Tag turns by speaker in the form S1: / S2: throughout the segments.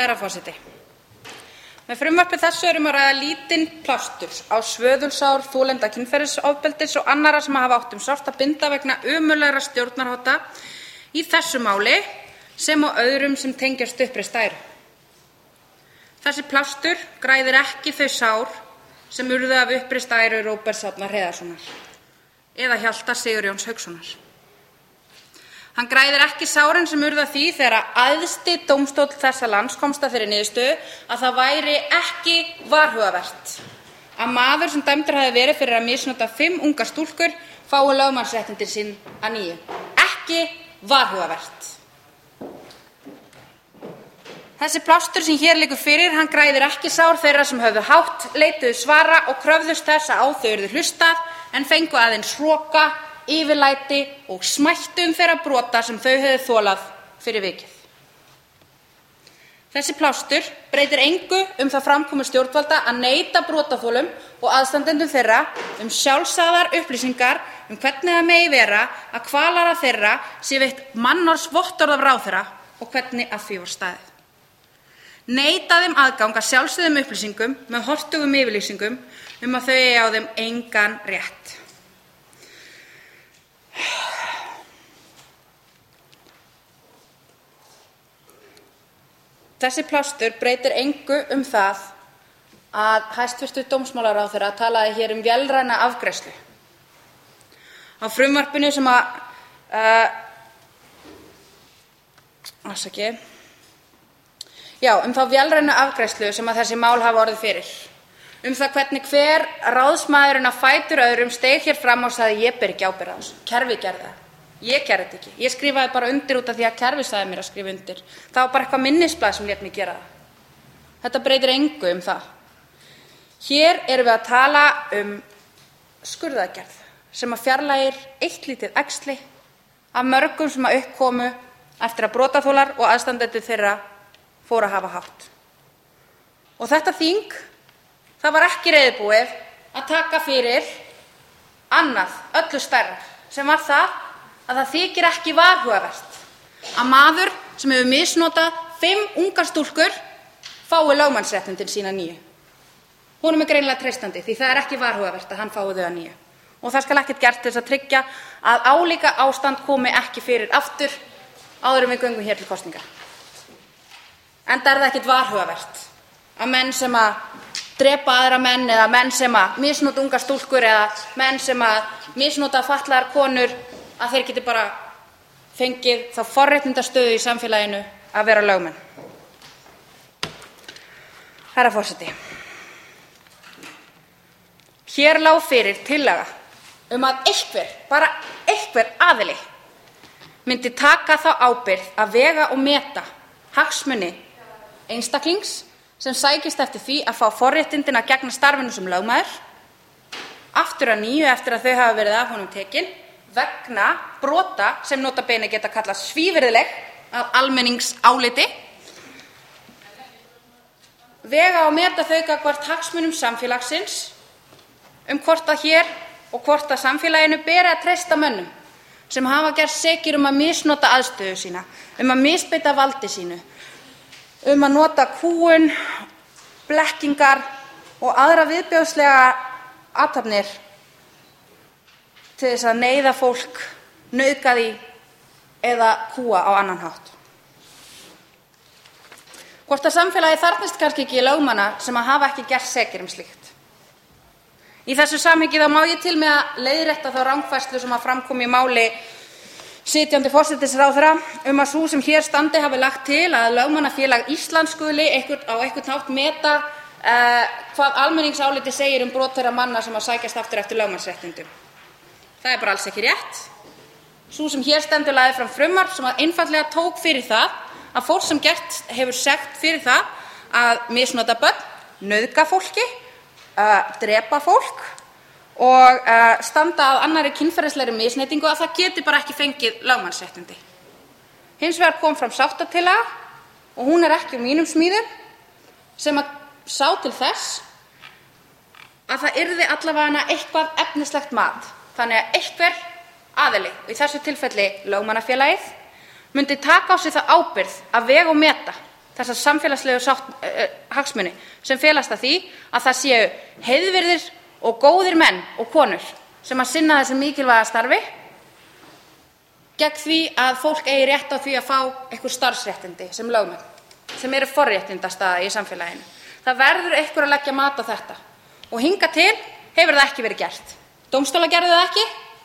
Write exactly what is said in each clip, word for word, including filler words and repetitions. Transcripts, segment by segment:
S1: Herra forseti. Með frumvarpi þessu er um að ræða lítinn plástur á svöðulsár þolenda kynferðisofbeldis og annarra sem hafa átt um sárt að binda vegna ömurlegra stjórnarhátta í þessu máli sem og öðrum sem tengjast uppreist æru. Þessi plástur græðir ekki þau sár sem urðu af uppreist æru Róberts Árna Hreiðarssonar eða Hjalta Sigurjóns Haukssonar. Hann græðir ekki sárin sem urðu af því þegar æðsti dómstóll þessa lands komst að þeirri niðurstöðu að það væri ekki varhugavert að maður sem dæmdur hafði verið fyrir að misnota fimm ungar stúlkur fái lögmannsréttindi sín að nýju. Ekki varhugavert. Þessi plástur sem hér liggur fyrir, hann græðir ekki sár þeirra sem höfðu hátt, leituðu svara og kröfðust þess að á þau yrði hlustað en fengu aðeins hroka, yfirlæti og smættu um þeirra brota sem þau höfðu þolað fyrir vikið. Þessi plástur breytir engu um það framkomu stjórnvalda að neita brotaþolum og aðstandendum þeirra um sjálfsagðar upplýsingar um hvernig það megi vera að kvalara þeirra sé veitt mannorðsvottorð af ráðherra og hvernig að því var staðið. Neita þeim aðgang að sjálfsögðum upplýsingum með hortugum yfirlýsingum um að þau eigi á þeim engan rétt. Þessi plástur breytir engu um það að hæstvirtur dómsmálaráðherra talaði hér um vélræna afgreiðslu. Á frumvarpinu sem að uh, afsakið, já, um þá vélrænu afgreiðslu sem að þessi mál hafa orðið fyrir. Um það hvernig hver ráðsmaðurinn á fætur öðrum steig hér fram og sagði ég ber ekki ábyrgð á þessu. Kerfi gerði það. Ég gerði þetta ekki. Ég skrifaði bara undir út af því að kerfi sagði mér að skrifa undir. Það var bara eitthvað minnisblað sem lét mig gera það. Þetta breytir engu um það. Hér erum við að tala um skurðaðgerð sem að fjarlægir eitt lítið æxli af mörgum sem að uppkomu eftir að brotaþolar og aðstandendur þeirra fóru að hafa hátt. Og þetta þing, það var ekki reiðubúið að taka fyrir annað, öllu stærra, sem var það að það þykir ekki varhugavert að maður sem hefur misnotað fimm ungar stúlkur fái lögmannsréttindin sína nýju. Honum er greinilega treystandi því það er ekki varhugavert að hann fái þau að nýju. Og það skal ekkert gert til þess að tryggja að álíka ástand komi ekki fyrir aftur áður en við göngum hér til kosninga. Enda er það ekkert varhugavert að menn sem að drepa aðra menn eða menn sem að misnota ungar stúlkur eða menn sem að misnota fatlaðar konur að þeir geti bara fengið þá forréttindastöðu í samfélaginu að vera lögmenn. Herra forseti. Hér lá fyrir tillaga um að einhver, bara einhver aðili myndi taka þá ábyrgð að vega og meta hagsmuni einstaklings sem sækist eftir því að fá forréttindin að gegna starfinu sem lögmaður aftur að nýju eftir að þau hafa verið af honum tekin vegna brota sem nota bene geta kallast svívirðileg af almenningsáliti, vega og meta þau gagnvart hagsmunum samfélagsins um hvort að hér og hvort að samfélaginu beri að treysta mönnum sem hafa gerst sekir um að misnota aðstöðu sína, um að misbeita valdi sínu, um að nota kúgun, blekkingar og aðra viðbjóðslega athafnir til þess að neyða fólk, nauðga því eða kúga á annan hátt. Hvort að samfélagið þarfnist kannski ekki lögmanna sem að hafa ekki gerst sekir um slíkt. Í þessu samhengi þá má ég til með að leiðrétta þá rangfærslu sem að framkom í máli sitjandi forsætisráðherra um að sú sem hér standi hafi lagt til að Lögmannafélag Íslands skuli einhvern, á einhvern hátt meta uh, hvað almenningsáliti segir um brot þeirra manna sem að sækjast aftur eftir lögmannsréttindum. Það er bara alls ekki rétt. Sú sem hér stendur lagði fram frumvarp sem að einfaldlega tók fyrir það að fólk sem gert hefur sekt fyrir það að misnota börn, nauðga fólki, uh, drepa fólk og uh, standa að annarri kynferðislegri misneytingu að það geti bara ekki fengið lögmannsréttindi. Hins vegar kom fram sáttatillaga og hún er ekki úr mínum smíðum sem að sá til þess að það yrði allavega eitthvað efnislegt mat. Þannig að einhver aðili, í þessu tilfelli Lögmannafélagið, myndi taka á sig það ábyrgð að vega og meta þessa samfélagslegu sátt, uh, hagsmuni sem felast að því að það séu heiðvirðir og góðir menn og konur sem að sinna þessu mikilvæga starfi gegn því að fólk eigi rétt á því að fá einhver starfsréttindi sem lögmenn, sem eru forréttindastaða í samfélaginu. Það verður einhver að leggja mat á þetta og hingað til hefur það ekki verið gert. Dómstólar gerðu það ekki.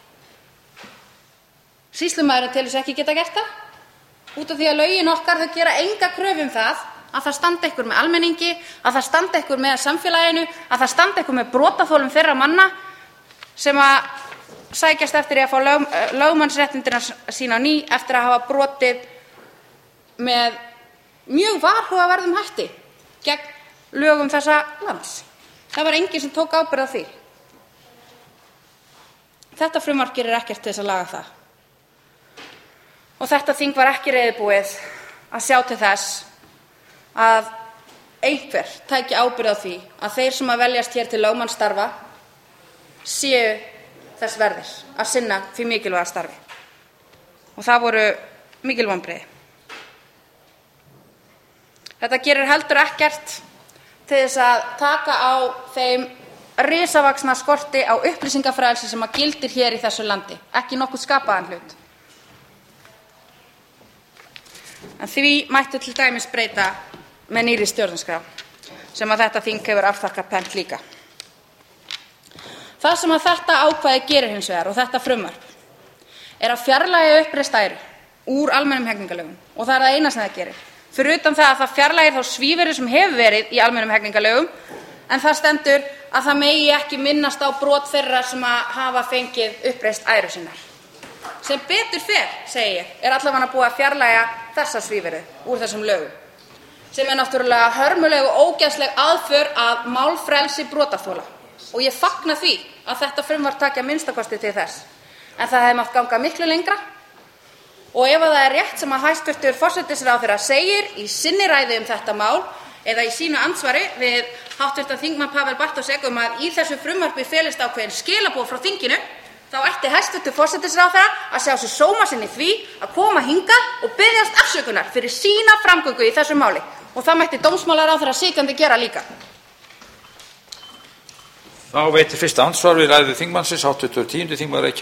S1: Sýslumaðurinn telur sig ekki geta gert það, út af því að lögin okkar þau gera enga kröfu um það að það standi einhver með almenningi, að það standi einhver með samfélaginu, að það standi einhver með brotaþolum þeirra manna sem að sækjast eftir að fá lög, lögmannsréttindina sína á ný eftir að hafa brotið með mjög varhugaverðum hætti gegn lögum þessa lands. Það var enginn sem tók ábyrgð á því. Þetta frumvarp gerir ekkert til þess að laga það. Og þetta þing var ekki reiðubúið að sjá til þess að einhver tæki ábyrgð á því að þeir sem að veljast hér til lögmannsstarfa séu þess verðir að sinna því mikilvæga starfi. Og það voru mikil vonbrigði. Þetta gerir heldur ekkert til þess að taka á þeim risavaxna skorti á upplýsingafrelsi sem að gildir hér í þessu landi, ekki nokkuð skapaðan hlut. En því mætti til dæmis breyta með nýrri stjórnarskrá sem að þetta þing hefur afþakkað pennt líka. Það sem að þetta ákvæði gerir hins vegar og þetta frumvarp er að fjarlægja uppreist æru úr almennum hegningarlögum og það er það eina sem það gerir. Fyrir utan það að það fjarlægir þá svívirði sem hefur verið í almennum hegningarlögum en það stendur að það megi ekki minnast á brot þeirra sem að hafa fengið uppreist æru sinnar. Sem betur fer, segi ég, er allavega búið að fjarlægja þessa svívirði úr þessum lögum, sem er náttúrulega hörmuleg og ógeðsleg aðför að málfrelsi brotaþola. Og ég fagna því að þetta frumvarp taki að minnsta kosti til þess. En það hefði mátt ganga miklu lengra. Og ef það er rétt sem að hæstvirtur forsætisráðherra segir í sinni ræðu um þetta mál eða í sínu andsvari við háttvirtan þingmann Pavel Bartósek um að í þessu frumvarpi felist ákveðin skilaboð frá þinginu, þá ætti hæstvirtur forsætisráðherra að sjá sér sóma sinn í því að koma hingað og biðjast afsökunar fyrir sína framgöngu í þessu máli. Og það mætti dómsmálaráðherra sitjandi gera líka.
S2: Þá veitir fyrsta andsvar við ræðu þingmannsins háttvirtur tíundi þingmaður